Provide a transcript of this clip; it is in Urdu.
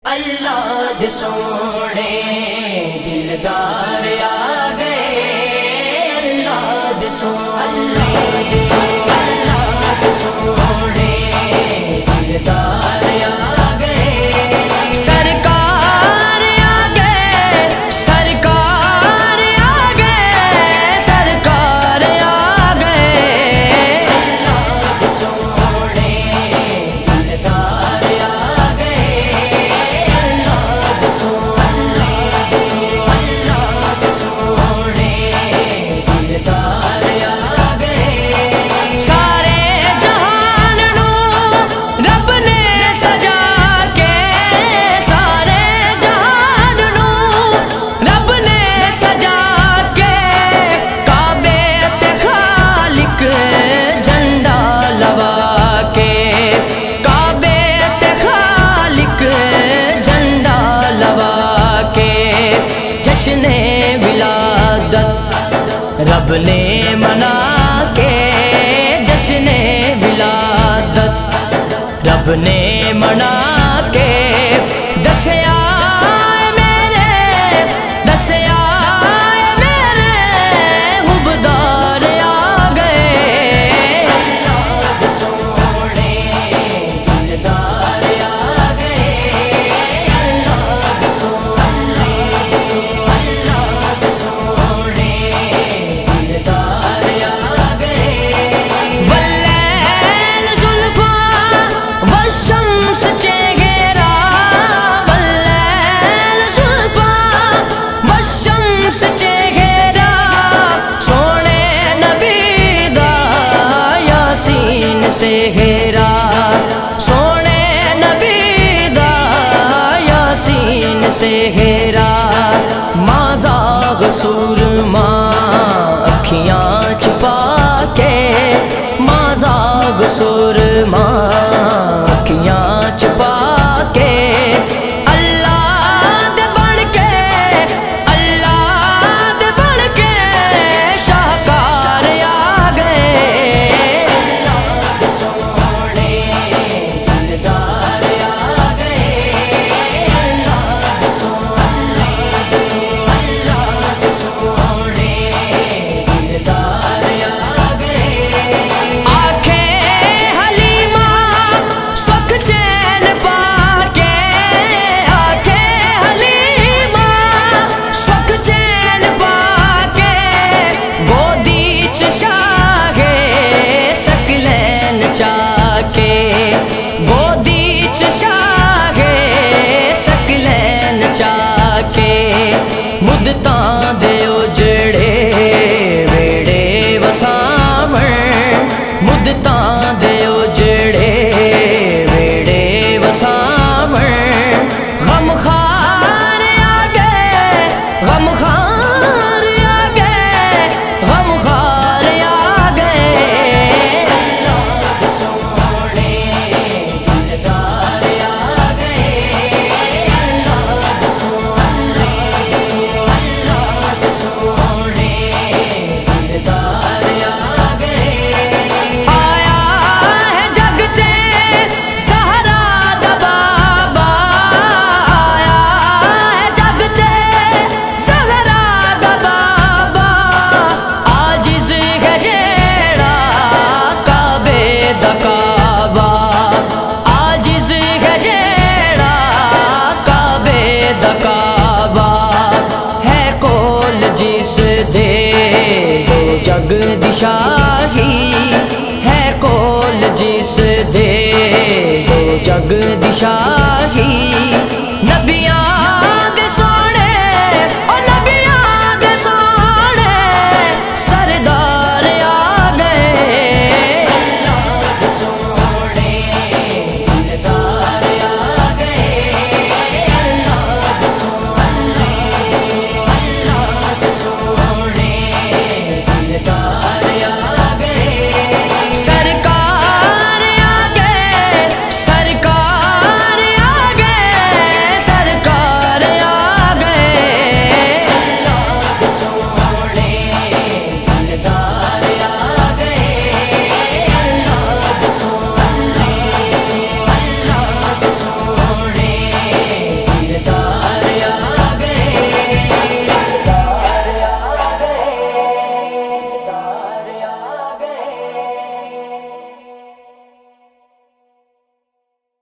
اللہ دے سونے دلدار آ گئے، اللہ دے سونے، اللہ دے سونے دلدار آ گئے، سرکار آ گئے، سرکار آ گئے، سرکار آ گئے، اللہ دے سونے دلدار آ گئے، اللہ دے سونے، اللہ دے سونے دلدار آ گئے، سارے جہان نو رب نے سجا کے، سارے جہان نو رب نے سجا کے، کعبے تے خالق جھنڈا لوا کے، کعبے تے خالق جھنڈا لوا کے، جشن ولادت رب نے منا کے، جشن ولادت رب نے منا کے، دسیا میرے، دسیا میرے حبدار آ گئے، اللہ دے سونے دلدار آ گئے، اللہ دے سونے، اللہ دے سونے دلدار آ گئے، واللیل زلفاں والشمس چہرہ، واللیل زلفاں والشمس چہرہ، سونے نبی دا یاسین سے گھیرا، سونے نبی دا یاسین سے گھیرا، ماں زاغ سرما اکھیاں چھپا کے، ماں زاغ سرما اکھیاں چھپا کے، اللہ دے بن کے، اللہ دے بن کے شاہکار آ گئے، اللہ دے سونے دلدار آ گئے، اللہ دے سونے، اللہ دے سونے دلدار آ گئے، آنکھیں حلیمہ سکھ چین پا کے، آنکھیں حلیمہ سکھ چین پا کے، گودی چ شاہ سکلین چا کے، گودی چ شاہ سکلین چا کے، مدتاں دے اجڑے ویڑے وساون، مدتاں دے اجڑے ویڑے وساون، غم خار آ گئے، غم خار آ گئے، غم خار آ گئے، اللہ دے سونے دلدار آ گئے، اللہ دے سونے، اللہ دے سونے دلدار آ گئے، آیا ہے جگ تے سہرا دا بابا، آیا ہے جگ تے سہرا دا بابا، عاجز ہے جیڑا کعبے دا کعبہ، عاجز ہے جیڑا کعبے دا کعبہ، ہے کول جس دے دو جگ دی شاہی، ہے کول جس دے دو جگ دی شاہی،